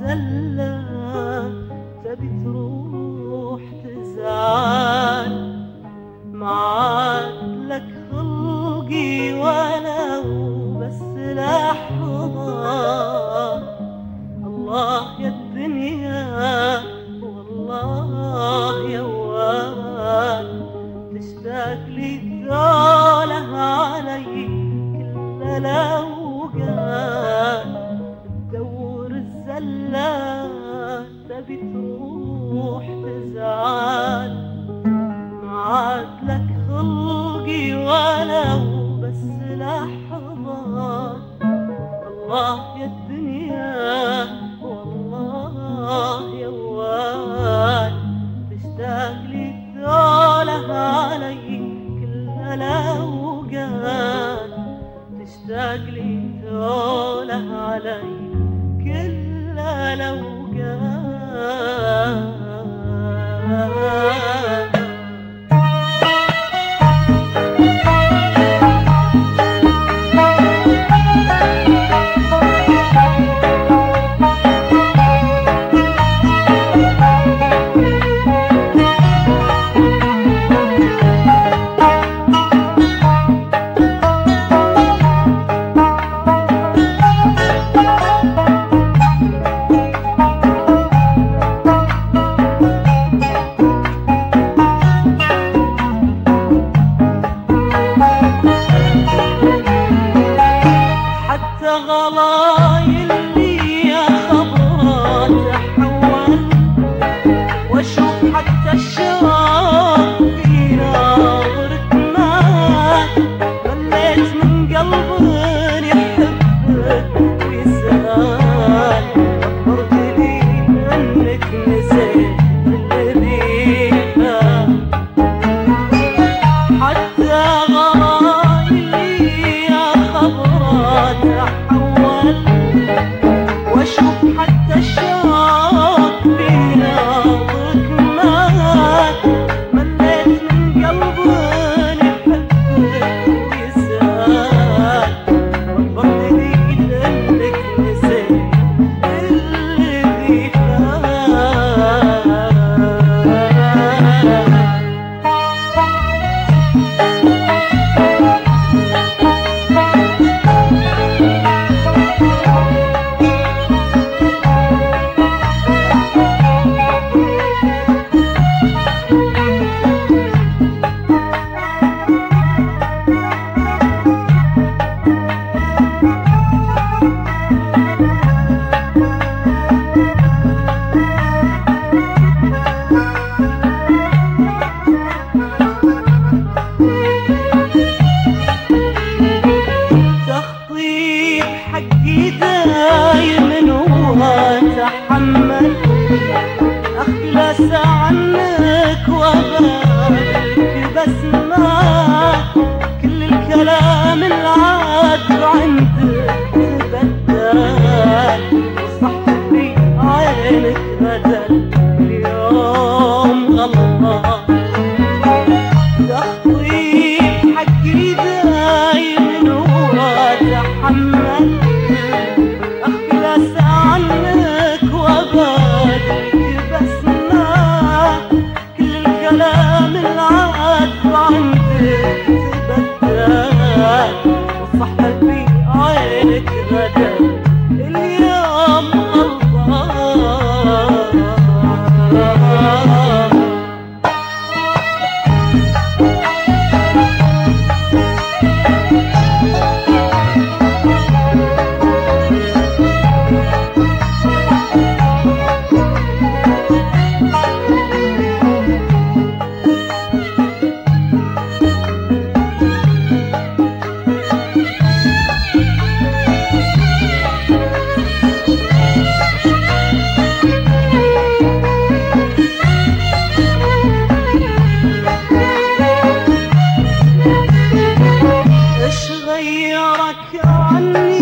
الزلة تبي تروح تزعل، ما عاد لك خلقي ولو بس لحظة. الله يا الدنيا والله يا واد، تشتاق لي ذوله علي كل الأوقات. تدور الزلة تبي تروح تزعل، ما عاد لك خلقي ولو بس لحظات. الله يا الدنيا والله يا واد، تشتاق لي ذوله علي كل الأوقات. تشتاق لي ذوله علي كل الأوقات. غلايل لي يا خبرات تحول، واشوف حتى الشوق في ناظرك مات. مليت من قلبي يحبك ويسأل، أخبرت لي انك نسيت الذي فات. حتى غلايل لي يا خبرات تحول، واشوف حتى الشوق في ناظرك مات. مليت من قلبي يحبك ويسأل، وأخبرت لي انك نسيت الذي فات. حقي دايم واتحمل، اخلص عنك وابارك بسمع كل الكلام العاد عندك تبدل. وصحبي عينك بدل اليوم غلطان. تخطيب حقي دايم واتحمل، اخلص عنك وابادك بسمع كل الكلام العاد عندك تبدل. وصحبي عينك بدل اليوم غلطان. غيرك عني